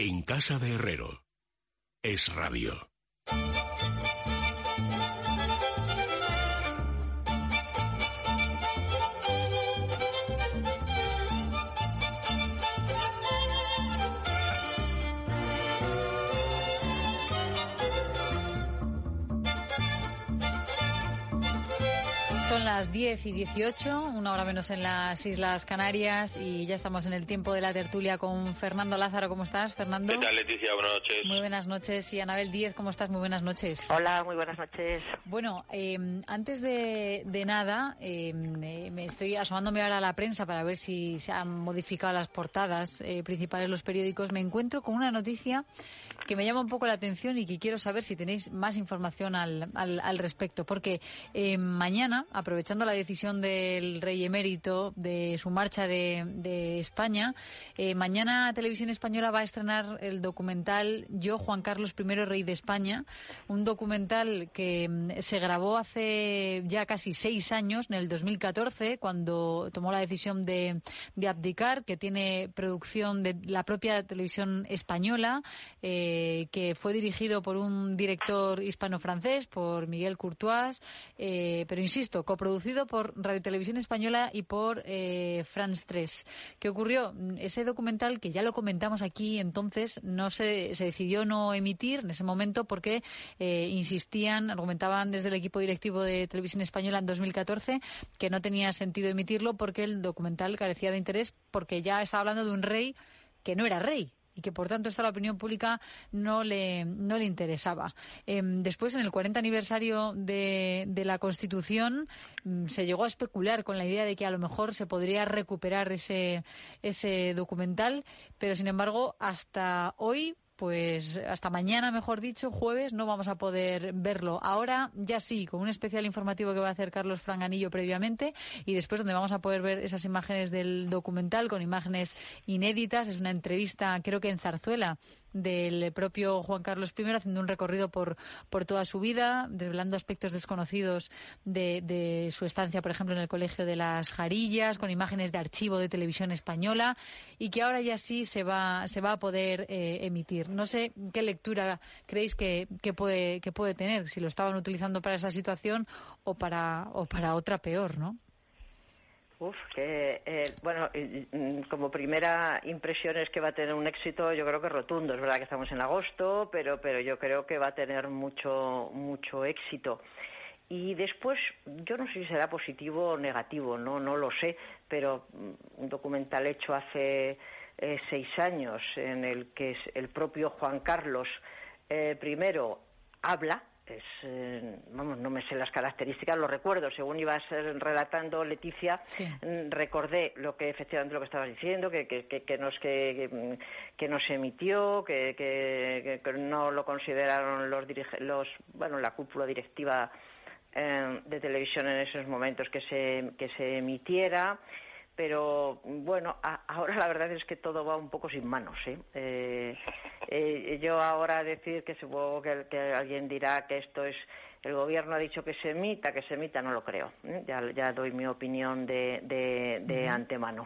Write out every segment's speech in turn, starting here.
En casa de Herrero. Es Radio. Son las 10:18, una hora menos en las Islas Canarias, y ya estamos en el tiempo de la tertulia con Fernando Lázaro. ¿Cómo estás, Fernando? ¿Qué tal, Leticia? Buenas noches. Muy buenas noches. Y Anabel Díez, ¿cómo estás? Muy buenas noches. Hola, muy buenas noches. Bueno, antes de nada, me estoy asomándome ahora a la prensa para ver si se han modificado las portadas principales de los periódicos. Me encuentro con una noticia que me llama un poco la atención y que quiero saber si tenéis más información al respecto, porque mañana, aprovechando la decisión del rey emérito de su marcha de España, mañana Televisión Española va a estrenar el documental Yo, Juan Carlos I, Rey de España, un documental que se grabó hace ya casi 6 años, en el 2014, cuando tomó la decisión de abdicar, que tiene producción de la propia Televisión Española, que fue dirigido por un director hispano-francés, por Miguel Courtois, pero insisto, coproducido por Radio Televisión Española y por France 3. ¿Qué ocurrió? Ese documental, que ya lo comentamos aquí entonces, se decidió no emitir en ese momento porque argumentaban desde el equipo directivo de Televisión Española en 2014 que no tenía sentido emitirlo porque el documental carecía de interés, porque ya estaba hablando de un rey que no era rey y que por tanto esto a la opinión pública no le interesaba. Después, en el 40 aniversario de la Constitución, se llegó a especular con la idea de que a lo mejor se podría recuperar ese documental, pero sin embargo hasta hoy, pues hasta mañana, mejor dicho, jueves, no vamos a poder verlo. Ahora ya sí, con un especial informativo que va a hacer Carlos Franganillo previamente, y después donde vamos a poder ver esas imágenes del documental con imágenes inéditas. Es una entrevista, creo que en Zarzuela, del propio Juan Carlos I, haciendo un recorrido por toda su vida, desvelando aspectos desconocidos de su estancia, por ejemplo, en el Colegio de las Jarillas, con imágenes de archivo de Televisión Española, y que ahora ya sí se va a poder emitir. No sé qué lectura creéis que puede tener, si lo estaban utilizando para esa situación o para otra peor, ¿no? Bueno, como primera impresión es que va a tener un éxito, yo creo que rotundo. Es verdad que estamos en agosto, pero yo creo que va a tener mucho éxito. Y después, yo no sé si será positivo o negativo, no lo sé, pero un documental hecho hace 6 años, en el que el propio Juan Carlos I habla. No me sé las características, lo recuerdo, según ibas relatando, Leticia, sí. Recordé lo que estabas diciendo, que no se emitió, que no lo consideraron la cúpula directiva de televisión en esos momentos que se emitiera. Pero bueno, ahora la verdad es que todo va un poco sin manos, yo ahora decir que supongo que alguien dirá que esto es, el gobierno ha dicho que se emita, no lo creo, ya doy mi opinión de antemano.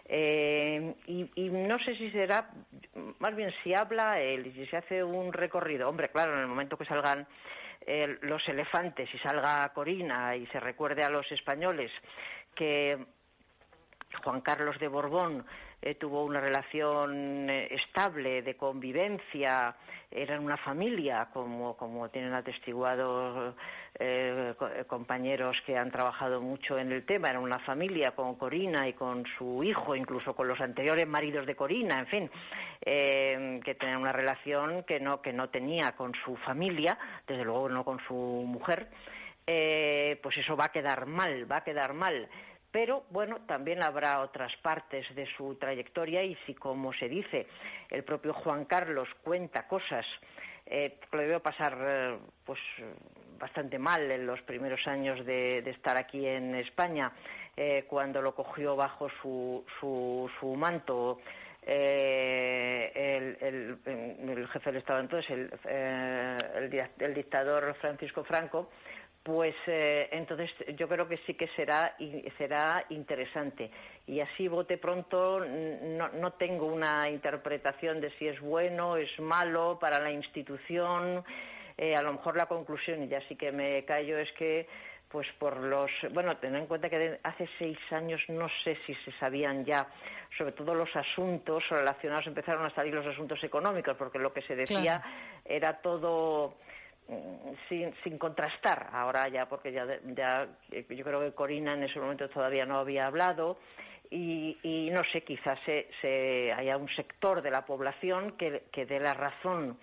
Y no sé si será, más bien si habla él y si se hace un recorrido, hombre, claro, en el momento que salgan los elefantes y salga Corina y se recuerde a los españoles que Juan Carlos de Borbón tuvo una relación estable de convivencia, eran una familia, como tienen atestiguado compañeros que han trabajado mucho en el tema, era una familia con Corina y con su hijo, incluso con los anteriores maridos de Corina, en fin, que tenían una relación que no tenía con su familia, desde luego no con su mujer, pues eso va a quedar mal. Pero, bueno, también habrá otras partes de su trayectoria y si, como se dice, el propio Juan Carlos cuenta cosas que lo debió pasar bastante mal en los primeros años de estar aquí en España, cuando lo cogió bajo su manto el jefe del Estado entonces, el dictador Francisco Franco, pues entonces yo creo que sí que será interesante. Y así bote pronto no tengo una interpretación de si es bueno, es malo para la institución. A lo mejor la conclusión, y ya sí que me callo, es que pues ten en cuenta que hace 6 años no sé si se sabían ya, sobre todo los asuntos relacionados, empezaron a salir los asuntos económicos, porque lo que se decía era todo sin contrastar. Ahora ya, porque ya yo creo que Corina en ese momento todavía no había hablado, y no sé, quizás haya un sector de la población que dé la razón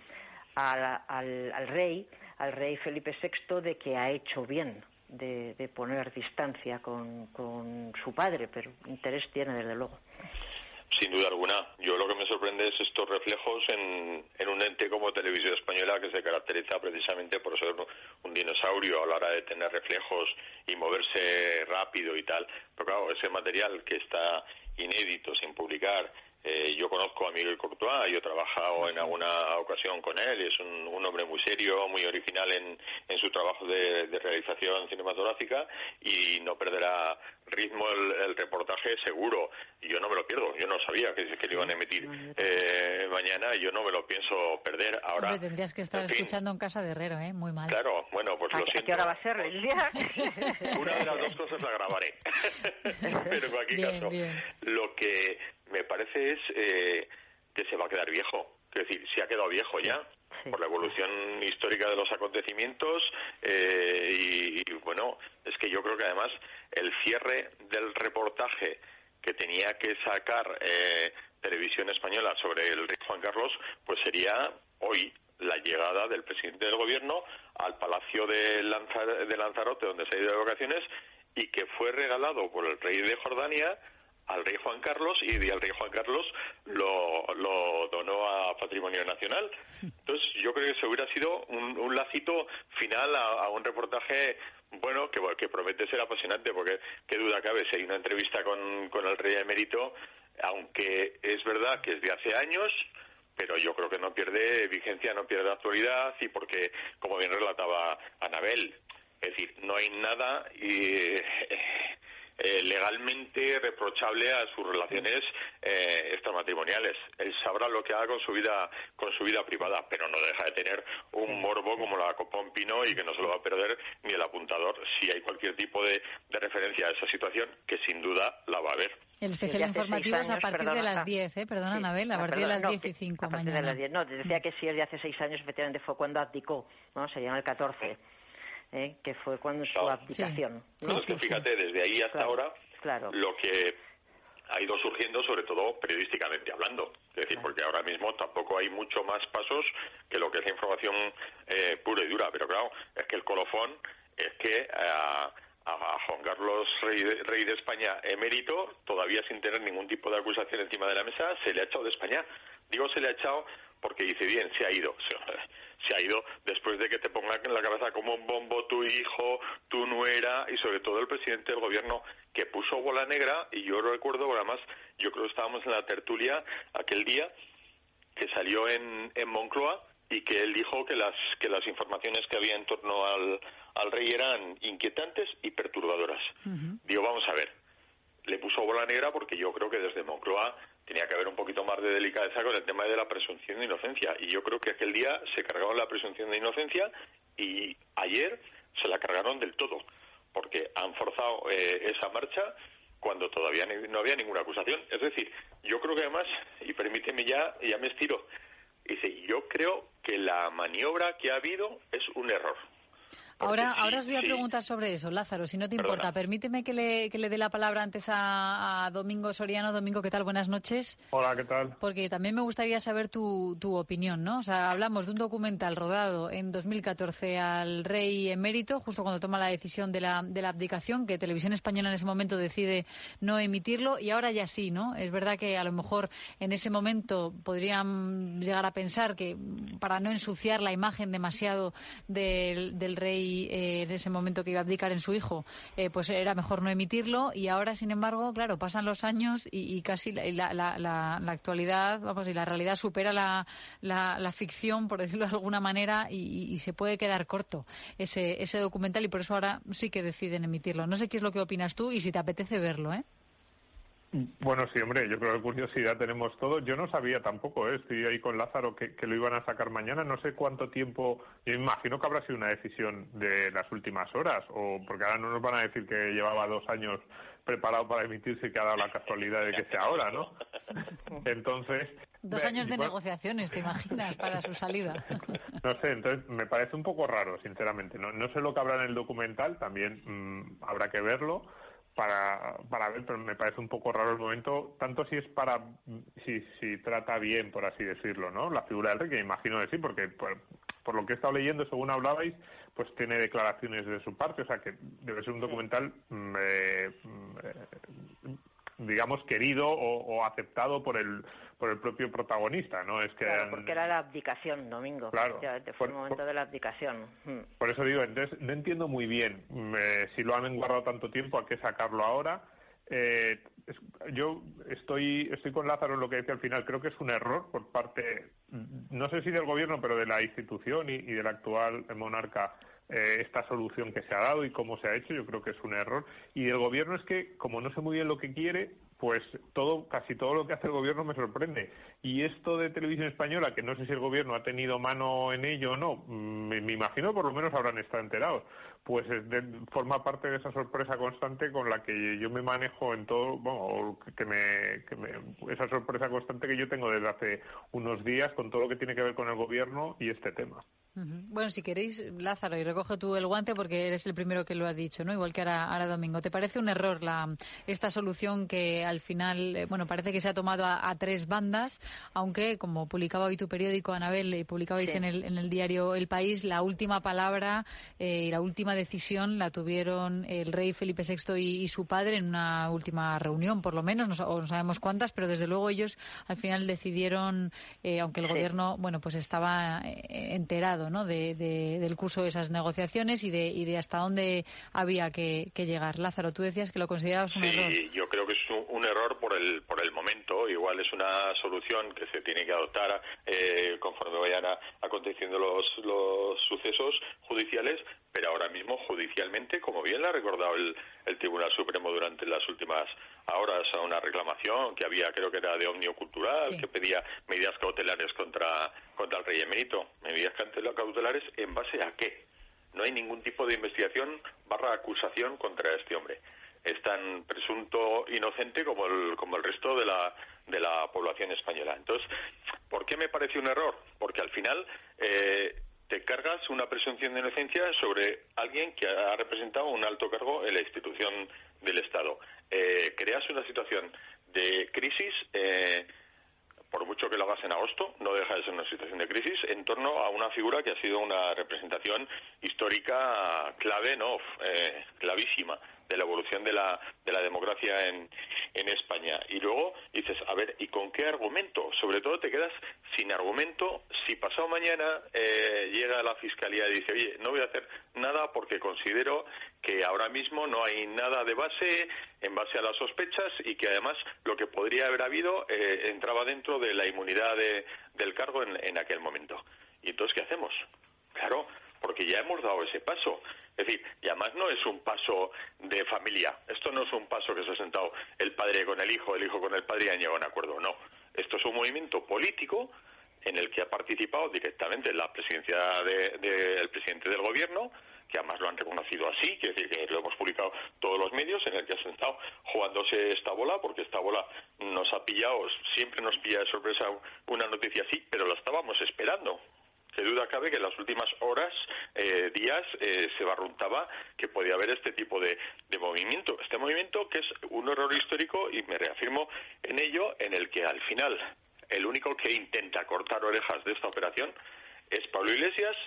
al rey Felipe VI de que ha hecho bien de poner distancia con su padre, pero interés tiene desde luego. Sin duda alguna. Yo lo que me sorprende es estos reflejos en un ente como Televisión Española, que se caracteriza precisamente por ser un dinosaurio a la hora de tener reflejos y moverse rápido y tal. Pero claro, ese material que está inédito, sin publicar. Yo conozco a Miguel Courtois, yo he trabajado en alguna ocasión con él, y es un hombre muy serio, muy original en su trabajo de realización cinematográfica, y no perderá ritmo el reportaje seguro. Y yo no me lo pierdo, yo no sabía que lo iban a emitir mañana, y yo no me lo pienso perder. Ahora, hombre, tendrías que estar escuchando en casa de Herrero, muy mal. Claro, bueno, pues lo siento. ¿A qué hora va a ser el día? Una de las dos cosas la grabaré. Pero en cualquier caso, lo que me parece es que se va a quedar viejo. Es decir, se ha quedado viejo ya, por la evolución histórica de los acontecimientos, y bueno, es que yo creo que además el cierre del reportaje que tenía que sacar Televisión Española sobre el rey Juan Carlos, pues sería hoy la llegada del presidente del gobierno al Palacio de Lanzarote, donde se ha ido de vacaciones, y que fue regalado por el rey de Jordania al rey Juan Carlos, y el rey Juan Carlos lo donó a Patrimonio Nacional. Entonces yo creo que se hubiera sido un lacito final a un reportaje bueno que promete ser apasionante, porque qué duda cabe, si hay una entrevista con el rey emérito, aunque es verdad que es de hace años, pero yo creo que no pierde vigencia, no pierde actualidad, y porque, como bien relataba Anabel, es decir, no hay nada legalmente reprochable a sus relaciones extramatrimoniales. Él sabrá lo que haga con su vida privada, pero no deja de tener un morbo como la copa un pino, y que no se lo va a perder ni el apuntador si hay cualquier tipo de referencia a esa situación, que sin duda la va a haber. El especial informativo es a partir de las 10, perdona, Anabel, a partir de las 10:05 mañana. De las 10. No, decía que si es de hace 6 años, efectivamente fue cuando abdicó, ¿no? Sería en el 14. Que fue cuando su abdicación. Fíjate, desde ahí hasta ahora, lo que ha ido surgiendo, sobre todo periodísticamente hablando. Es decir, porque ahora mismo tampoco hay mucho más pasos que lo que es la información pura y dura. Pero claro, es que el colofón es que a Juan Carlos, rey de España emérito, todavía sin tener ningún tipo de acusación encima de la mesa, se le ha echado de España. Digo se le ha echado porque dice, bien, se ha ido después de que te pongan en la cabeza como un bombo tu hijo, tu nuera, y sobre todo el presidente del gobierno, que puso bola negra. Y yo recuerdo, además, yo creo que estábamos en la tertulia aquel día, que salió en Moncloa, y que él dijo que las informaciones que había en torno al rey eran inquietantes y perturbadoras. Digo, vamos a ver, le puso bola negra porque yo creo que desde Moncloa tenía que haber un poquito más de delicadeza con el tema de la presunción de inocencia, y yo creo que aquel día se cargaron la presunción de inocencia, y ayer se la cargaron del todo, porque han forzado esa marcha cuando todavía no había ninguna acusación. Es decir, yo creo que además, y permíteme ya me estiro, yo creo que la maniobra que ha habido es un error. Ahora os voy a preguntar sobre eso, Lázaro, si no te importa. Permíteme que le dé la palabra antes a Domingo Soriano. Domingo, ¿qué tal? Buenas noches. Hola, ¿qué tal? Porque también me gustaría saber tu opinión, ¿no? O sea, hablamos de un documental rodado en 2014 al rey emérito, justo cuando toma la decisión de la abdicación, que Televisión Española en ese momento decide no emitirlo, y ahora ya sí, ¿no? Es verdad que a lo mejor en ese momento podrían llegar a pensar que, para no ensuciar la imagen demasiado del rey rey en ese momento que iba a abdicar en su hijo, pues era mejor no emitirlo, y ahora, sin embargo, claro, pasan los años y casi la actualidad, vamos, y la realidad supera la ficción, por decirlo de alguna manera, y se puede quedar corto ese documental, y por eso ahora sí que deciden emitirlo. No sé qué es lo que opinas tú y si te apetece verlo, ¿eh? Bueno, sí, hombre, yo creo que curiosidad tenemos todos. Yo no sabía tampoco, estoy ahí con Lázaro, que lo iban a sacar mañana. No sé cuánto tiempo, yo imagino que habrá sido una decisión de las últimas horas, o porque ahora no nos van a decir que llevaba 2 años preparado para emitirse y que ha dado la casualidad de que sea ahora, ¿no? Entonces... 2 años de negociaciones, ¿te imaginas, para su salida? No sé, entonces me parece un poco raro, sinceramente. No sé lo que habrá en el documental, también habrá que verlo para ver, pero me parece un poco raro el momento, tanto si es si trata bien, por así decirlo, ¿no? La figura del rey, que imagino que sí, porque por lo que he estado leyendo, según hablabais, pues tiene declaraciones de su parte, o sea que debe ser un documental digamos querido o aceptado por el propio protagonista, ¿no? Es que claro, porque era la abdicación, Domingo. Claro. Fue el momento de la abdicación. Por eso digo, entonces no entiendo muy bien si lo han guardado tanto tiempo, a qué sacarlo ahora. Yo estoy con Lázaro en lo que decía al final. Creo que es un error por parte, no sé si del gobierno, pero de la institución y del actual monarca, esta solución que se ha dado y cómo se ha hecho. Yo creo que es un error. Y del gobierno es que, como no sé muy bien lo que quiere, pues casi todo lo que hace el gobierno me sorprende. Y esto de Televisión Española, que no sé si el gobierno ha tenido mano en ello o no, me imagino por lo menos habrán estado enterados, pues forma parte de esa sorpresa constante con la que yo me manejo en todo, bueno, esa sorpresa constante que yo tengo desde hace unos días con todo lo que tiene que ver con el gobierno y este tema. Bueno, si queréis, Lázaro, y recoge tú el guante porque eres el primero que lo ha dicho, ¿no? Igual que ahora Domingo. ¿Te parece un error esta solución que al final, parece que se ha tomado a 3 bandas, aunque, como publicaba hoy tu periódico, Anabel, y publicabais sí, en el diario El País, la última palabra y la última decisión la tuvieron el rey Felipe VI y su padre en una última reunión, por lo menos, no sabemos cuántas, pero desde luego ellos al final decidieron, aunque el gobierno, pues estaba enterado, ¿no? del curso de esas negociaciones y de hasta dónde había que llegar. Lázaro, tú decías que lo considerabas un error. Sí, yo creo que es un error por el momento. Igual es una solución que se tiene que adoptar conforme vayan aconteciendo los sucesos judiciales, pero ahora mismo judicialmente, como bien lo ha recordado el Tribunal Supremo durante las últimas horas, a una reclamación que había, creo que era de Omnio Cultural, sí, que pedía medidas cautelares contra el rey emérito. Medidas cautelares, ¿en base a qué? No hay ningún tipo de investigación / acusación contra este hombre. Es tan presunto inocente como el resto de la población española. Entonces, ¿por qué me parece un error? Porque al final te cargas una presunción de inocencia sobre alguien que ha representado un alto cargo en la institución del Estado. Creas una situación de crisis, por mucho que lo hagas en agosto, no deja de ser una situación de crisis en torno a una figura que ha sido una representación histórica clave, clavísima, de la evolución de la democracia en España. Y luego dices, a ver, ¿y con qué argumento? Sobre todo te quedas sin argumento si pasado mañana llega la Fiscalía y dice, oye, no voy a hacer nada porque considero que ahora mismo no hay nada de base, en base a las sospechas, y que además lo que podría haber habido entraba dentro de la inmunidad del cargo en aquel momento. ¿Y entonces qué hacemos? Claro, porque ya hemos dado ese paso. Es decir, y además no es un paso de familia. Esto no es un paso que se ha sentado el padre con el hijo con el padre y han llegado a un acuerdo. No. Esto es un movimiento político en el que ha participado directamente la presidencia del presidente del gobierno, que además lo han reconocido así, que es decir, que lo hemos publicado todos los medios, en el que ha estado jugándose esta bola, porque esta bola nos ha pillado, siempre nos pilla de sorpresa una noticia así, pero la estábamos esperando. Qué duda cabe que en las últimas horas, días, se barruntaba que podía haber este tipo de movimiento. Este movimiento que es un error histórico, y me reafirmo en ello, en el que al final el único que intenta cortar orejas de esta operación es Pablo Iglesias,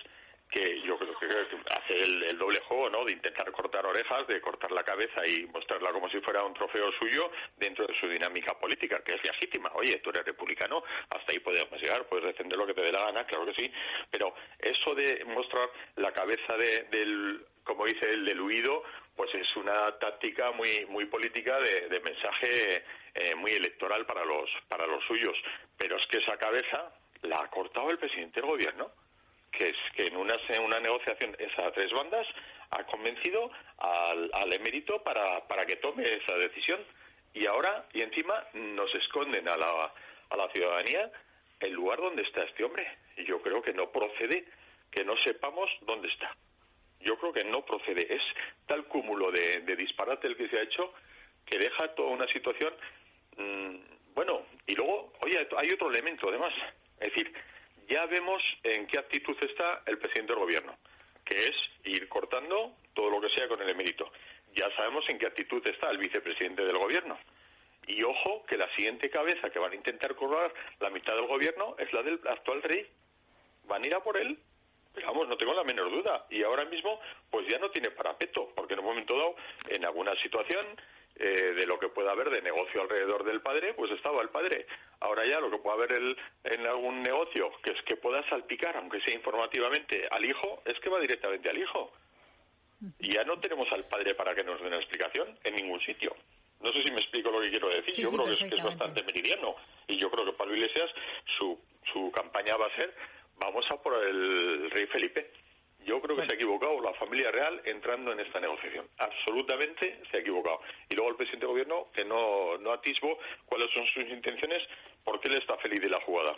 que yo creo que hace el doble juego, ¿no? De intentar cortar orejas, de cortar la cabeza y mostrarla como si fuera un trofeo suyo dentro de su dinámica política, que es legítima. Oye, tú eres republicano, hasta ahí podemos llegar, puedes defender lo que te dé la gana, claro que sí, pero eso de mostrar la cabeza del, como dice el del huido, pues es una táctica muy política de mensaje muy electoral para los suyos. Pero es que esa cabeza la ha cortado el presidente del gobierno, que es que en una negociación a tres bandas ha convencido al emérito para que tome esa decisión, y encima nos esconden a la ciudadanía el lugar donde está este hombre, y yo creo que no procede que no sepamos dónde está. Yo creo que no procede, es tal cúmulo de disparate el que se ha hecho que deja toda una situación bueno. Y luego, oye, hay otro elemento además, es decir, ya vemos en qué actitud está el presidente del gobierno, que es ir cortando todo lo que sea con el emérito. Ya sabemos en qué actitud está el vicepresidente del gobierno. Y ojo, que la siguiente cabeza que van a intentar cobrar la mitad del gobierno es la del actual rey. Van a ir a por él, pero vamos, no tengo la menor duda. Y ahora mismo, pues ya no tiene parapeto, porque en un momento dado, en alguna situación de lo que pueda haber de negocio alrededor del padre, pues estaba el padre. Ahora ya lo que pueda haber en algún negocio que es que pueda salpicar, aunque sea informativamente, al hijo, es que va directamente al hijo. Y ya no tenemos al padre para que nos dé una explicación en ningún sitio. No sé si me explico lo que quiero decir. Sí, yo creo que es perfectamente. bastante meridiano. Y yo creo que Pablo Iglesias, su campaña va a ser: vamos a por el rey Felipe. Yo creo que se ha equivocado la familia real entrando en esta negociación. Absolutamente se ha equivocado. Y luego el presidente del gobierno, que no atisbo cuáles son sus intenciones, porque él está feliz de la jugada.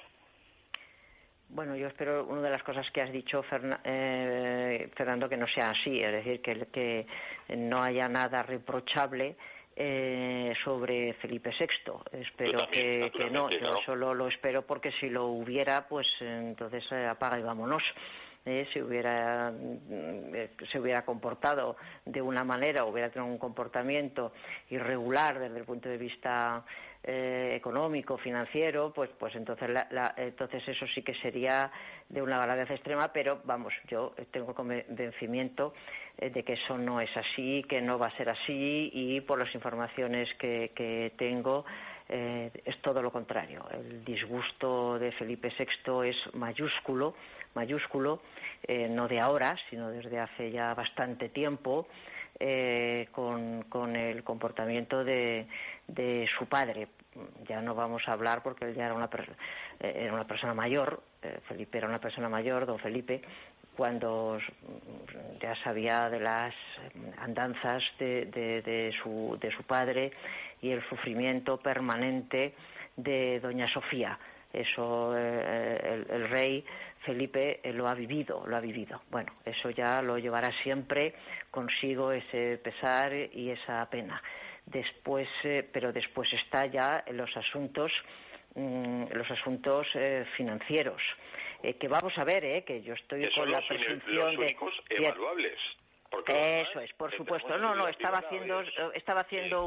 Bueno, yo espero, una de las cosas que has dicho, Fernando, que no sea así, es decir, que no haya nada reprochable sobre Felipe VI. Espero que no. Yo claro. Solo lo espero porque si lo hubiera, pues entonces apaga y vámonos. Se hubiera comportado de una manera, hubiera tenido un comportamiento irregular desde el punto de vista económico, financiero, pues entonces entonces eso sí que sería de una gravedad extrema, pero vamos, yo tengo convencimiento de que eso no es así, que no va a ser así, y por las informaciones que tengo es todo lo contrario. El disgusto de Felipe VI es mayúsculo, no de ahora, sino desde hace ya bastante tiempo, con el comportamiento de su padre. Ya no vamos a hablar porque él ya era una persona mayor, Felipe era una persona mayor, don Felipe, cuando ya sabía de las andanzas de su padre y el sufrimiento permanente de doña Sofía. Eso el rey Felipe lo ha vivido. Bueno, eso ya lo llevará siempre consigo, ese pesar y esa pena. Después, pero después está ya en los asuntos financieros. Que vamos a ver, que yo estoy eso con la presunción los únicos evaluables. Eso es, por supuesto. No, estaba haciendo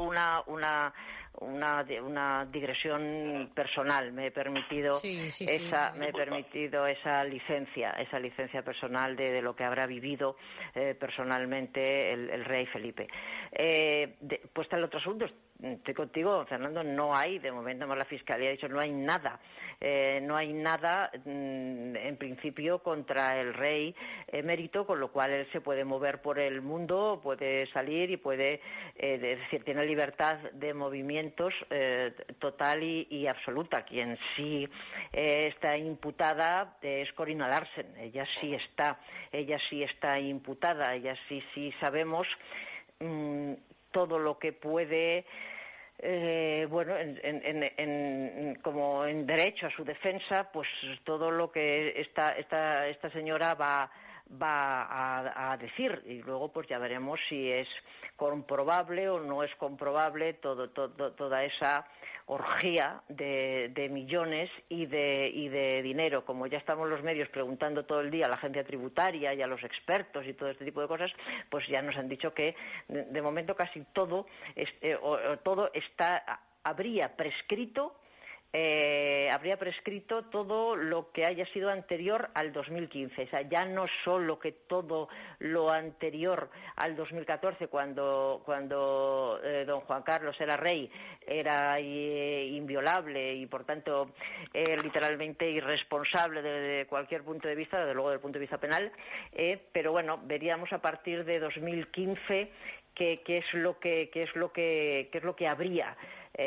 una digresión personal. Me he permitido esa licencia personal de lo que habrá vivido personalmente el rey Felipe. Pues está el otro asunto. Estoy contigo, Fernando, no hay, de momento la Fiscalía ha dicho no hay nada en principio contra el rey emérito, con lo cual él se puede mover por el mundo, puede salir y puede, es decir, tiene libertad de movimientos total y absoluta. Quien sí está imputada es Corina Larsen, ella sí está imputada, ella sí sabemos todo lo que puede, como en derecho a su defensa, pues todo lo que esta señora va a decir, y luego pues ya veremos si es comprobable o no es comprobable toda esa orgía de millones y de dinero. Como ya estamos los medios preguntando todo el día a la agencia tributaria y a los expertos y todo este tipo de cosas, pues ya nos han dicho que de momento casi todo habría prescrito habría prescrito todo lo que haya sido anterior al 2015. O sea, ya no solo que todo lo anterior al 2014, cuando don Juan Carlos era rey, era inviolable y, por tanto, literalmente irresponsable desde cualquier punto de vista, desde luego desde el punto de vista penal, pero bueno, veríamos a partir de 2015 qué es lo que habría.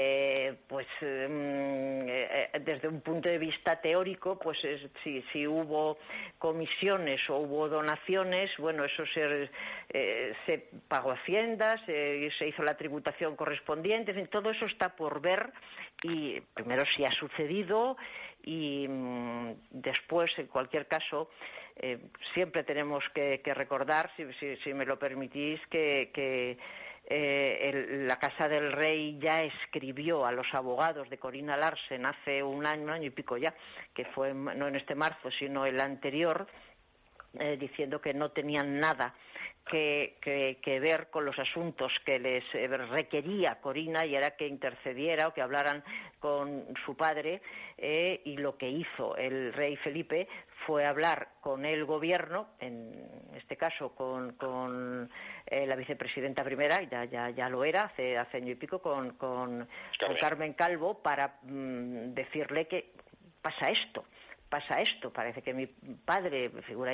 Desde un punto de vista teórico, pues si hubo comisiones o hubo donaciones, bueno, eso se pagó Hacienda, se hizo la tributación correspondiente, en fin, todo eso está por ver, y primero si ha sucedido y después, en cualquier caso, siempre tenemos que recordar, si me lo permitís, que la Casa del Rey ya escribió a los abogados de Corina Larsen hace un año y pico ya, que fue no en este marzo, sino el anterior, diciendo que no tenían nada que ver con los asuntos que les requería Corina, y era que intercediera o que hablaran con su padre, y lo que hizo el rey Felipe fue hablar con el gobierno, en este caso con la vicepresidenta primera, ya lo era hace año y pico, con Carmen Calvo, para decirle que pasa esto, parece que mi padre, figura,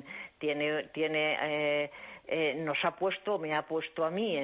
me ha puesto a mí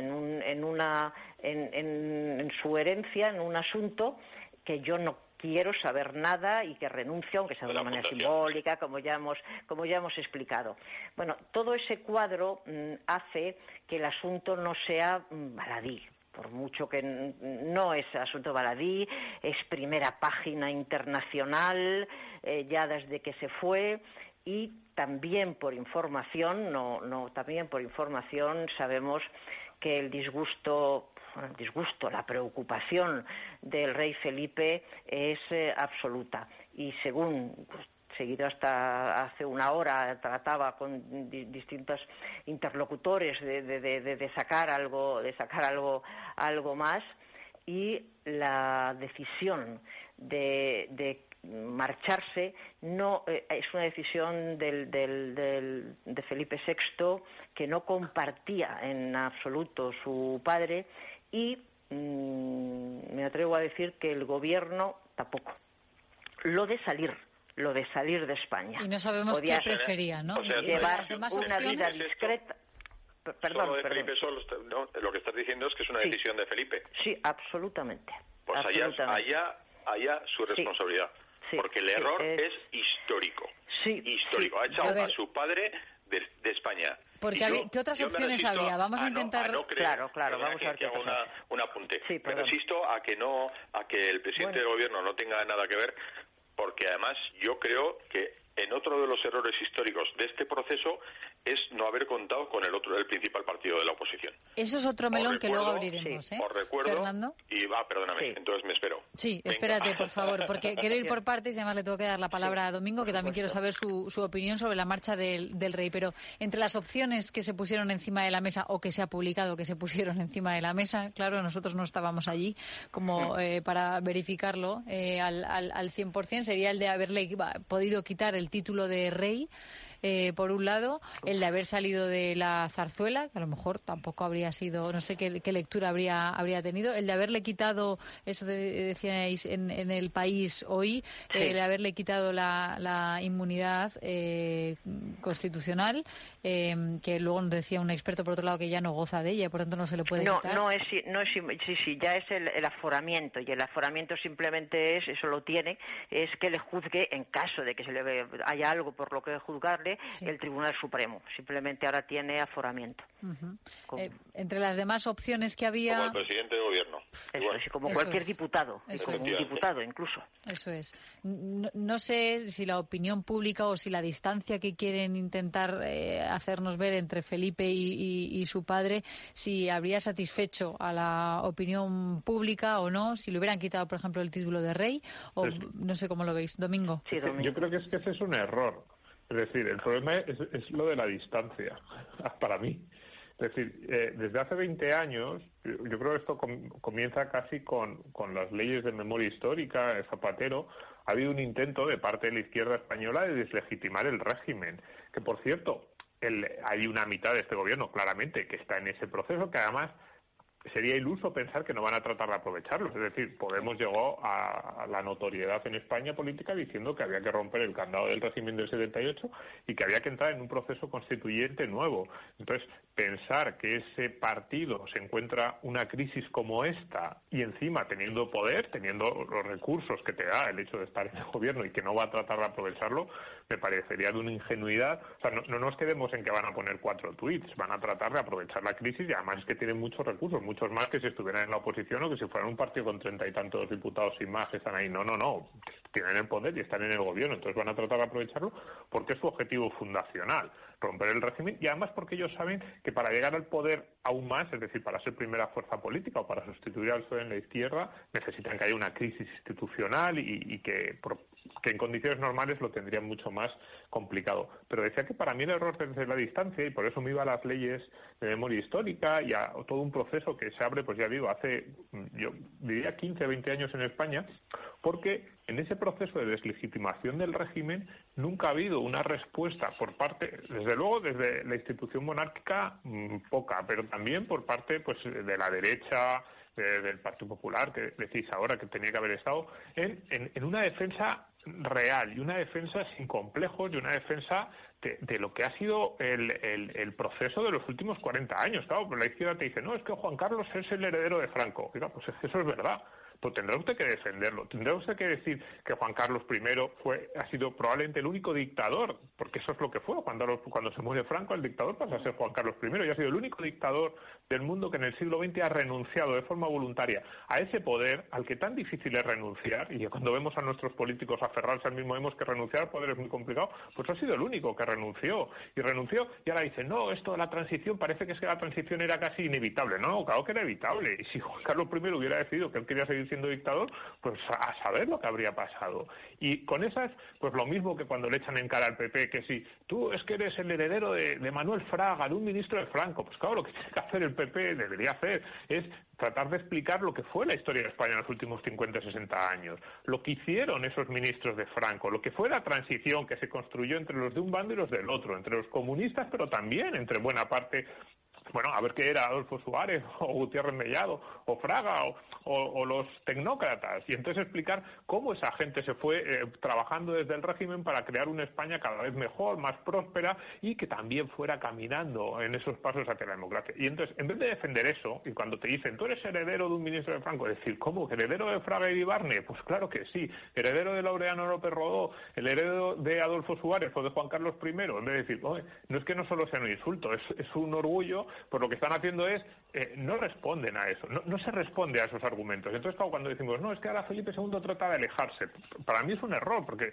en su herencia, en un asunto que yo no quiero saber nada y que renuncio, aunque sea de una manera simbólica, como ya hemos explicado. Bueno, todo ese cuadro hace que el asunto no sea baladí. Por mucho que no es asunto baladí, es primera página internacional ya desde que se fue, y también por información, también por información sabemos que el disgusto, la preocupación del rey Felipe es absoluta, y según seguido hasta hace una hora trataba con distintos interlocutores de sacar algo más, y la decisión de marcharse no es una decisión de Felipe VI, que no compartía en absoluto su padre, y me atrevo a decir que el gobierno tampoco. Lo de salir de España. Y no sabemos qué prefería, ¿no? O sea, llevar una vida discreta. Perdón. Felipe, lo que estás diciendo es que es una decisión de Felipe. Sí, absolutamente. Pues allá su responsabilidad. Sí, porque el error es histórico. Sí, histórico. Ha echado a su padre de España. Porque ¿qué otras opciones había? Vamos a intentar... Claro, vamos a ver que hago un apunte. Sí, me resisto a que el presidente del gobierno no tenga nada que ver, porque además yo creo que en otro de los errores históricos de este proceso es no haber contado con el principal partido de la oposición. Eso es otro melón que luego abriremos, ¿eh? Os recuerdo, Fernando. Y perdóname, entonces me espero. Sí, espérate, por favor, porque quiero ir por partes y además le tengo que dar la palabra a Domingo, que también quiero saber su opinión sobre la marcha del rey. Pero entre las opciones que se pusieron encima de la mesa, o que se ha publicado que se pusieron encima de la mesa, claro, nosotros no estábamos allí como para verificarlo al 100%, sería el de haberle podido quitar el título de rey, por un lado, el de haber salido de la zarzuela, que a lo mejor tampoco habría sido, no sé qué lectura habría tenido, el de haberle quitado, eso decíais en El País hoy, el de haberle quitado la inmunidad constitucional, que luego nos decía un experto, por otro lado, que ya no goza de ella, y por tanto no se le puede quitar. Ya es el aforamiento, y el aforamiento simplemente es que le juzgue, en caso de que haya algo por lo que juzgarle, el Tribunal Supremo. Simplemente ahora tiene aforamiento. Entre las demás opciones que había... Como el presidente del gobierno. Como cualquier diputado. Como un diputado, incluso. Eso es. No sé si la opinión pública o si la distancia que quieren intentar hacernos ver entre Felipe y su padre, si habría satisfecho a la opinión pública o no, si le hubieran quitado, por ejemplo, el título de rey, o no sé cómo lo veis. Domingo. Sí, Domingo. Yo creo que ese es un error. Es decir, el problema es lo de la distancia, para mí. Es decir, desde hace 20 años, yo creo que esto comienza casi con las leyes de memoria histórica, de Zapatero. Ha habido un intento de parte de la izquierda española de deslegitimar el régimen, que por cierto, hay una mitad de este gobierno claramente que está en ese proceso, que además sería iluso pensar que no van a tratar de aprovecharlo. Es decir, Podemos llegó a la notoriedad en España política diciendo que había que romper el candado del régimen del 78 y que había que entrar en un proceso constituyente nuevo. Entonces, pensar que ese partido se encuentra una crisis como esta y encima teniendo poder, teniendo los recursos que te da el hecho de estar en el gobierno y que no va a tratar de aprovecharlo, me parecería de una ingenuidad. O sea, no nos quedemos en que van a poner 4 tuits, van a tratar de aprovechar la crisis y además es que tienen muchos recursos, muchos más que si estuvieran en la oposición o que si fueran un partido con 30 y tantos diputados sin más que están ahí. No. Tienen el poder y están en el gobierno, entonces van a tratar de aprovecharlo porque es su objetivo fundacional, romper el régimen, y además porque ellos saben que para llegar al poder aún más, es decir, para ser primera fuerza política o para sustituir al PSOE en la izquierda, necesitan que haya una crisis institucional y que en condiciones normales lo tendrían mucho más complicado. Pero decía que para mí el error desde la distancia, y por eso me iba a las leyes de memoria histórica y a todo un proceso que se abre, pues ya digo, hace, yo diría 15, 20 años en España, porque en ese proceso de deslegitimación del régimen nunca ha habido una respuesta por parte, desde luego desde la institución monárquica, poca, pero también por parte pues de la derecha, del Partido Popular, que decís ahora que tenía que haber estado, en una defensa real y una defensa sin complejos y una defensa de lo que ha sido el proceso de los últimos 40 años. Claro, pero la izquierda te dice, no, es que Juan Carlos es el heredero de Franco. Oiga, pues eso es verdad. Pues tendrá usted que defenderlo, tendrá usted que decir que Juan Carlos I ha sido probablemente el único dictador, porque eso es lo que fue. Cuando se muere Franco, el dictador pasa a ser Juan Carlos I y ha sido el único dictador del mundo que en el siglo XX ha renunciado de forma voluntaria a ese poder al que tan difícil es renunciar, y cuando vemos a nuestros políticos aferrarse al mismo, vemos que renunciar al poder es muy complicado, pues ha sido el único que renunció, y ahora dicen, no, esto de la transición, parece que es que la transición era casi inevitable. No, claro que era evitable, y si Juan Carlos I hubiera decidido que él quería seguir siendo dictador, pues a saber lo que habría pasado. Y con esas, pues lo mismo que cuando le echan en cara al PP, que si tú es que eres el heredero de Manuel Fraga, de un ministro de Franco, pues claro, lo que tiene que hacer el PP, debería hacer, es tratar de explicar lo que fue la historia de España en los últimos 50 y 60 años, lo que hicieron esos ministros de Franco, lo que fue la transición que se construyó entre los de un bando y los del otro, entre los comunistas, pero también entre buena parte, bueno, a ver qué era Adolfo Suárez o Gutiérrez Mellado o Fraga o los tecnócratas, y entonces explicar cómo esa gente se fue trabajando desde el régimen para crear una España cada vez mejor, más próspera y que también fuera caminando en esos pasos hacia la democracia. Y entonces, en vez de defender eso, y cuando te dicen, tú eres heredero de un ministro de Franco, decir, ¿cómo? ¿Heredero de Fraga y de Ibarne? Pues claro que sí. ¿Heredero de Laureano López Rodó? ¿El heredero de Adolfo Suárez o de Juan Carlos I? En vez de decir, no es que no solo sea un insulto, es un orgullo, pues lo que están haciendo es, no responden a eso, no se responde a esos argumentos. Entonces, claro, cuando decimos, no, es que ahora Felipe II trata de alejarse, para mí es un error, porque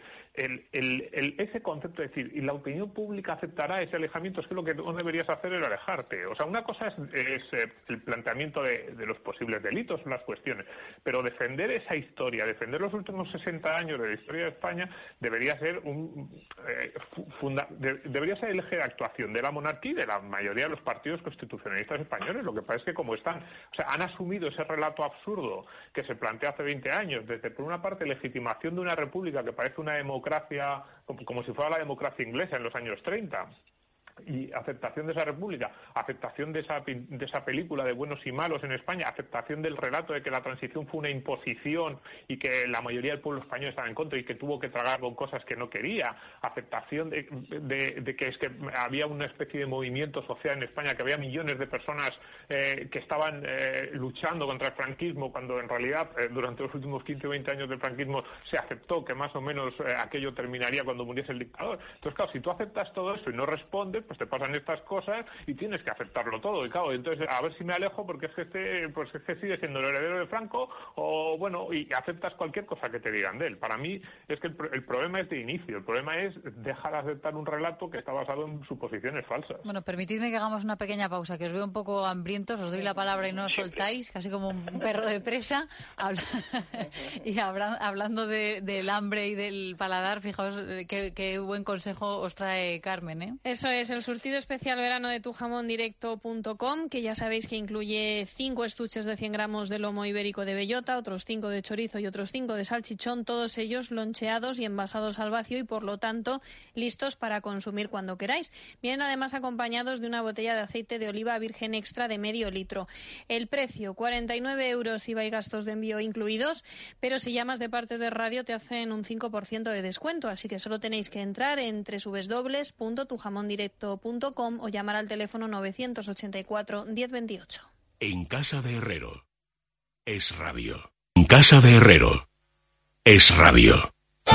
ese concepto de decir, y la opinión pública aceptará ese alejamiento, es que lo que no deberías hacer es alejarte. O sea, una cosa es el planteamiento de los posibles delitos, las cuestiones, pero defender esa historia, defender los últimos 60 años de la historia de España, debería ser debería ser el eje de actuación de la monarquía y de la mayoría de los partidos constitucionalistas españoles. Lo que pasa es que como han asumido ese relato absurdo que se plantea hace 20 años, desde por una parte legitimación de una república que parece una democracia, como si fuera la democracia inglesa en los años 30, y aceptación de esa república, aceptación de esa película de buenos y malos en España, aceptación del relato de que la transición fue una imposición y que la mayoría del pueblo español estaba en contra y que tuvo que tragar con cosas que no quería, aceptación de que es que había una especie de movimiento social en España, que había millones de personas que estaban luchando contra el franquismo, cuando en realidad durante los últimos 15 o 20 años del franquismo se aceptó que más o menos aquello terminaría cuando muriese el dictador. Entonces, claro, si tú aceptas todo eso y no respondes, pues te pasan estas cosas y tienes que aceptarlo todo. Y claro, entonces a ver si me alejo porque es que sigue siendo el heredero de Franco, o bueno, y aceptas cualquier cosa que te digan de él. Para mí es que el problema es de inicio, el problema es dejar de aceptar un relato que está basado en suposiciones falsas. Bueno, permitidme que hagamos una pequeña pausa, que os veo un poco hambrientos, os doy la palabra y no os soltáis, casi como un perro de presa. Y hablando del hambre y del paladar, fijaos qué buen consejo os trae Carmen, ¿eh? Eso es, el surtido especial verano de tujamondirecto.com, que ya sabéis que incluye 5 estuches de 100 gramos de lomo ibérico de bellota, otros 5 de chorizo y otros 5 de salchichón, todos ellos loncheados y envasados al vacío y, por lo tanto, listos para consumir cuando queráis. Vienen además acompañados de una botella de aceite de oliva virgen extra de medio litro. El precio, 49 euros IVA y gastos de envío incluidos, pero si llamas de parte de radio te hacen un 5% de descuento, así que solo tenéis que entrar en www.tujamondirecto.com o llamar al teléfono 984 1028. En casa de Herrero es radio. En casa de Herrero es radio.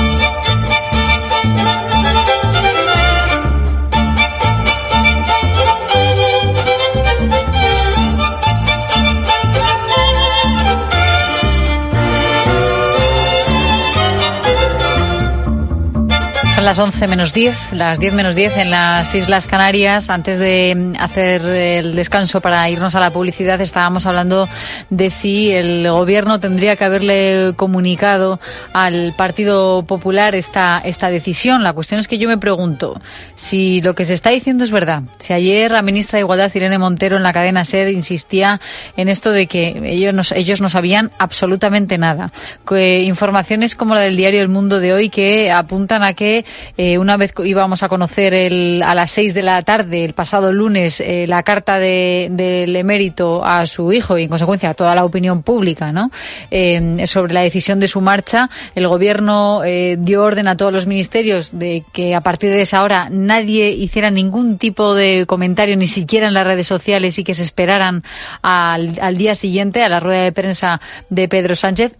Son las 11 menos 10, las 10 menos 10 en las Islas Canarias. Antes de hacer el descanso para irnos a la publicidad, estábamos hablando de si el gobierno tendría que haberle comunicado al Partido Popular esta decisión. La cuestión es que yo me pregunto si lo que se está diciendo es verdad. Si ayer la ministra de Igualdad, Irene Montero, en la cadena SER insistía en esto de que ellos no sabían absolutamente nada. Informaciones como la del diario El Mundo de hoy que apuntan a que una vez íbamos a conocer a las 6 de la tarde, el pasado lunes, la carta del emérito a su hijo y, en consecuencia, a toda la opinión pública, ¿no? Sobre la decisión de su marcha, el gobierno dio orden a todos los ministerios de que a partir de esa hora nadie hiciera ningún tipo de comentario, ni siquiera en las redes sociales, y que se esperaran al día siguiente a la rueda de prensa de Pedro Sánchez.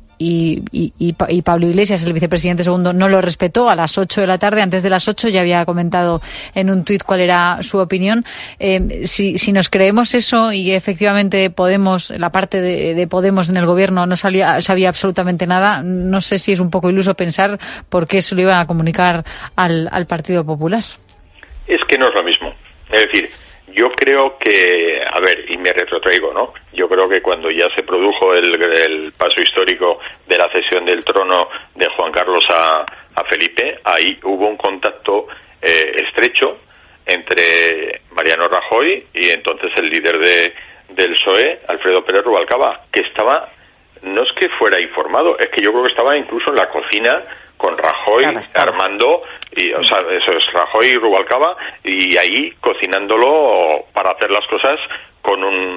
Y Pablo Iglesias, el vicepresidente segundo, no lo respetó. A las 8 de la tarde, antes de las 8, ya había comentado en un tuit cuál era su opinión. Si nos creemos eso y efectivamente Podemos, la parte de Podemos en el gobierno no sabía absolutamente nada, no sé si es un poco iluso pensar por qué se lo iban a comunicar al Partido Popular. Es que no es lo mismo. Es decir, yo creo que, a ver, y me retrotraigo, ¿no? Yo creo que cuando ya se produjo el paso histórico de la cesión del trono de Juan Carlos a Felipe, ahí hubo un contacto estrecho entre Mariano Rajoy y entonces el líder del PSOE, Alfredo Pérez Rubalcaba, que estaba, no es que fuera informado, es que yo creo que estaba incluso en la cocina con Rajoy, Armando, y, o sea, eso es Rajoy y Rubalcaba, y ahí cocinándolo para hacer las cosas con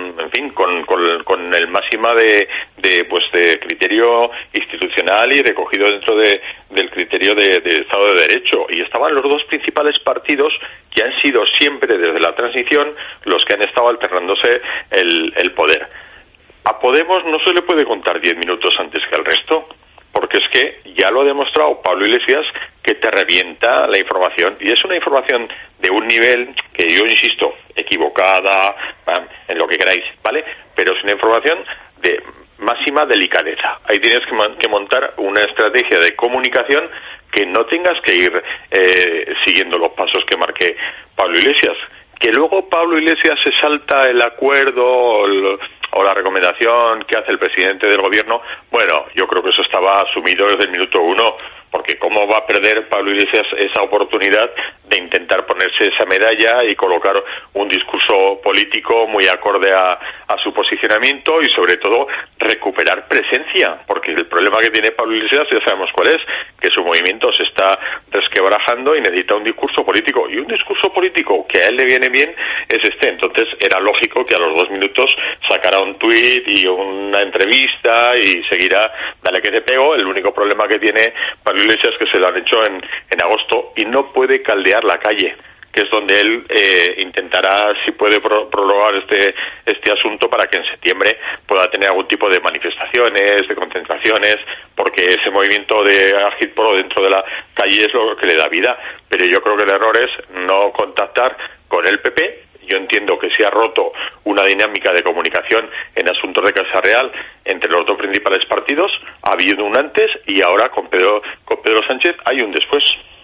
con el máxima de criterio institucional y recogido dentro del criterio de Estado de Derecho. Y estaban los dos principales partidos que han sido siempre desde la transición los que han estado alternándose el poder. A Podemos no se le puede contar 10 minutos antes que al resto, porque es que ya lo ha demostrado Pablo Iglesias, que te revienta la información, y es una información de un nivel que yo insisto, equivocada, en lo que queráis, ¿vale? Pero es una información de máxima delicadeza. Ahí tienes que montar una estrategia de comunicación que no tengas que ir siguiendo los pasos que marque Pablo Iglesias. Que luego Pablo Iglesias se salta el acuerdo o la recomendación que hace el presidente del gobierno, bueno, yo creo que eso estaba asumido desde el minuto uno, porque cómo va a perder Pablo Iglesias esa oportunidad de intentar ponerse esa medalla y colocar un discurso político muy acorde a su posicionamiento y sobre todo recuperar presencia, porque el problema que tiene Pablo Iglesias ya sabemos cuál es, que su movimiento se está resquebrajando y necesita un discurso político, y un discurso político que a él le viene bien es este. Entonces era lógico que a los 2 minutos sacara un tuit y una entrevista y seguirá dale que te pego. El único problema que tiene Pablo Iglesias es que se lo han hecho en agosto y no puede caldear la calle, que es donde él intentará, si puede, prorrogar este asunto para que en septiembre pueda tener algún tipo de manifestaciones, de concentraciones, porque ese movimiento de agitprop dentro de la calle es lo que le da vida. Pero yo creo que el error es no contactar con el PP. Yo entiendo que se ha roto una dinámica de comunicación en asuntos de Casa Real entre los dos principales partidos. Ha habido un antes y ahora con Pedro Sánchez hay un después.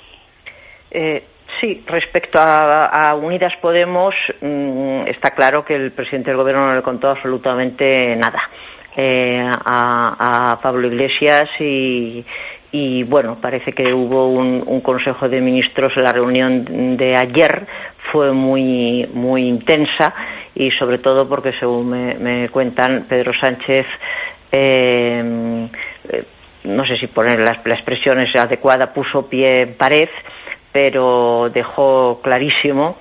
Sí, respecto a Unidas Podemos, está claro que el presidente del gobierno no le contó absolutamente nada a Pablo Iglesias y bueno, parece que hubo un consejo de ministros en la reunión de ayer fue muy muy intensa, y sobre todo porque, según me cuentan, Pedro Sánchez, no sé si poner la expresión es adecuada, puso pie en pared, pero dejó clarísimo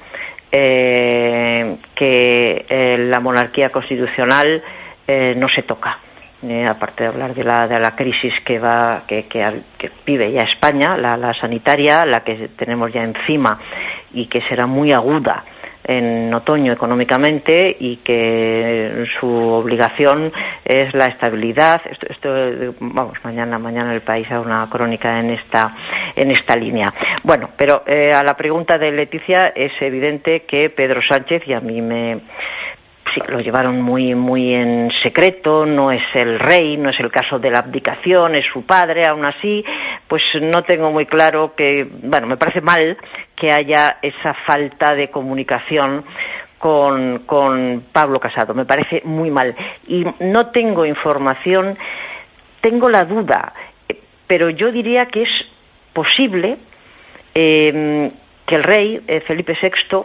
que la monarquía constitucional no se toca. Aparte de hablar de la crisis que vive ya España, la sanitaria, la que tenemos ya encima y que será muy aguda en otoño económicamente, y que su obligación es la estabilidad. Vamos, mañana en El País hay una crónica en esta línea. Bueno, pero a la pregunta de Leticia, es evidente que Pedro Sánchez, y a mí sí, lo llevaron muy muy en secreto, no es el rey, no es el caso de la abdicación, es su padre. Aún así, pues no tengo muy claro me parece mal que haya esa falta de comunicación con Pablo Casado, me parece muy mal, y no tengo información, tengo la duda, pero yo diría que es posible que el rey Felipe VI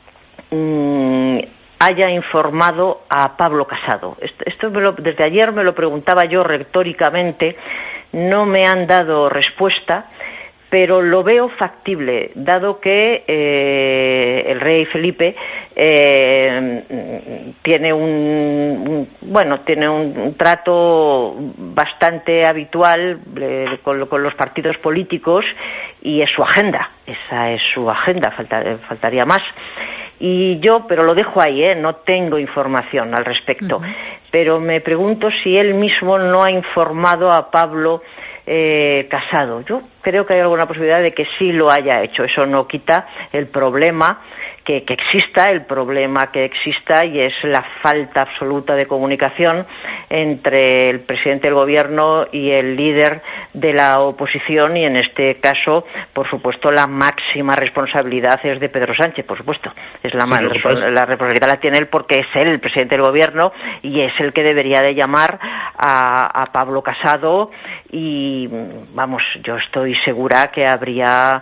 haya informado a Pablo Casado. Esto desde ayer me lo preguntaba yo retóricamente, no me han dado respuesta, pero lo veo factible, dado que el rey Felipe tiene un trato bastante habitual con los partidos políticos, y es su agenda, esa es su agenda, faltaría más. Pero lo dejo ahí, no tengo información al respecto. Pero me pregunto si él mismo no ha informado a Pablo Casado. Yo creo que hay alguna posibilidad de que sí lo haya hecho. Eso no quita el problema que exista, y es la falta absoluta de comunicación entre el presidente del gobierno y el líder de la oposición, y en este caso, por supuesto, la máxima responsabilidad es de Pedro Sánchez, por supuesto. La responsabilidad la tiene él, porque es él el presidente del gobierno, y es el que debería de llamar a Pablo Casado, y vamos, yo estoy segura que habría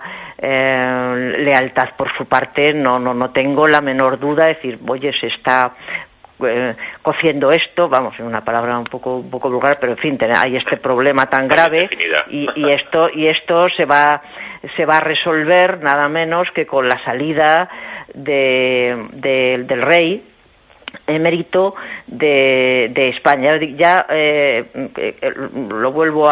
lealtad por su parte, no tengo la menor duda. Es decir, oye, se está cociendo esto, vamos, en una palabra un poco vulgar, pero en fin, hay este problema tan grave, y esto se va a resolver nada menos que con la salida del rey emérito de España. Ya lo vuelvo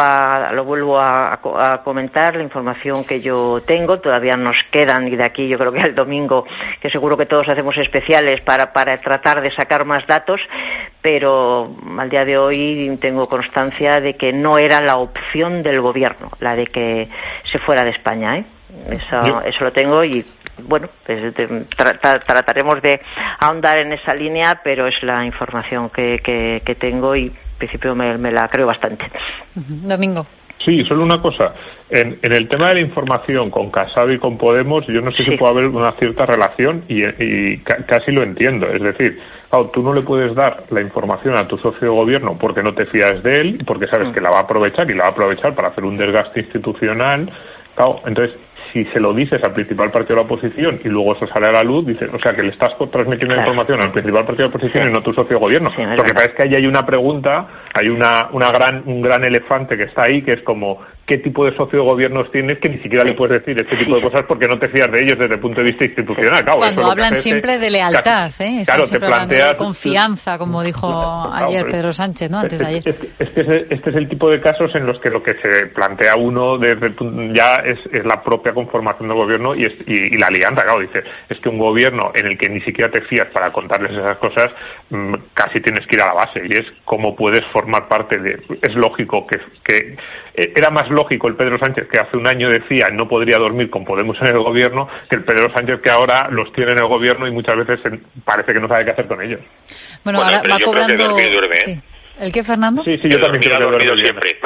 a comentar, la información que yo tengo. Todavía nos quedan, y de aquí yo creo que el domingo, que seguro que todos hacemos especiales para tratar de sacar más datos, pero al día de hoy tengo constancia de que no era la opción del gobierno la de que se fuera de España, Eso lo tengo, y bueno, pues trataremos de ahondar en esa línea, pero es la información que tengo, y en principio me la creo bastante. Domingo. Sí, solo una cosa. En el tema de la información con Casado y con Podemos, yo no sé si puede haber una cierta relación, y casi lo entiendo. Es decir, tú no le puedes dar la información a tu socio de gobierno porque no te fías de él, porque sabes que la va a aprovechar, y la va a aprovechar para hacer un desgaste institucional. Entonces, si se lo dices al principal partido de la oposición y luego eso sale a la luz, dices, o sea, que le estás transmitiendo información al principal partido de la oposición y no a tu socio de gobierno. Lo que pasa es que ahí hay una pregunta, hay un gran elefante que está ahí, que es como, ¿qué tipo de socio de gobiernos tienes que ni siquiera le puedes decir este tipo de cosas porque no te fías de ellos desde el punto de vista institucional? Cuando hablan siempre de lealtad, claro, te planteas de confianza, como dijo ayer Pedro Sánchez, ¿no? Antes de ayer. Este es el tipo de casos en los que lo que se plantea uno desde ya es la propia conformación del gobierno y la alianza. Claro, dice, es que un gobierno en el que ni siquiera te fías para contarles esas cosas, casi tienes que ir a la base, y es cómo puedes formar parte de... Es lógico que era más lógico el Pedro Sánchez que hace un año decía no podría dormir con Podemos en el gobierno, que el Pedro Sánchez que ahora los tiene en el gobierno y muchas veces parece que no sabe qué hacer con ellos. Bueno, ahora va yo cobrando... creo que dormir duerme, Sí. ¿El qué, Fernando? Sí, yo también creo que duerme siempre.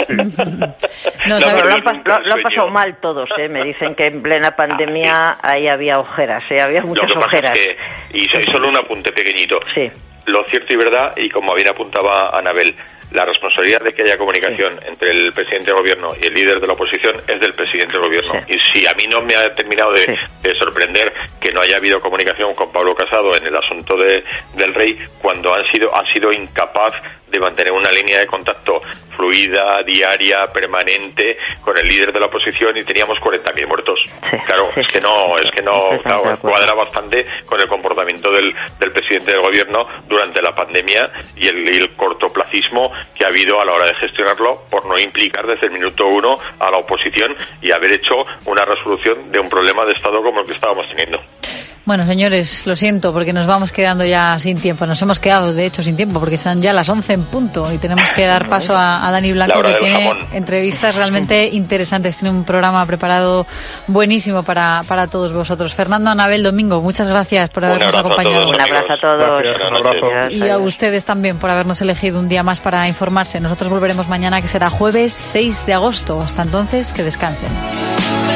No, lo han pasado mal todos, me dicen que en plena pandemia ahí había ojeras, había muchas ojeras. Y solo un apunte pequeñito. Sí. Lo cierto y verdad, y como bien apuntaba Anabel, la responsabilidad de que haya comunicación entre el presidente del gobierno y el líder de la oposición es del presidente del gobierno. Y si a mí no me ha terminado de sorprender que no haya habido comunicación con Pablo Casado en el asunto del rey, cuando han sido incapaz de mantener una línea de contacto fluida, diaria, permanente con el líder de la oposición, y teníamos 40.000 muertos. Claro, es que no cuadra bastante con el comportamiento del presidente del gobierno durante la pandemia y el cortoplacismo que ha habido a la hora de gestionarlo, por no implicar desde el minuto uno a la oposición y haber hecho una resolución de un problema de Estado como el que estábamos teniendo. Bueno, señores, lo siento porque nos vamos quedando ya sin tiempo. Nos hemos quedado, de hecho, sin tiempo porque son ya las 11 en punto y tenemos que dar paso a Dani Blanco, que tiene entrevistas realmente interesantes. Tiene un programa preparado buenísimo para todos vosotros. Fernando, Anabel, Domingo, muchas gracias por habernos acompañado. Un abrazo a todos. Gracias, y a ustedes también por habernos elegido un día más para informarse. Nosotros volveremos mañana, que será jueves 6 de agosto. Hasta entonces, que descansen.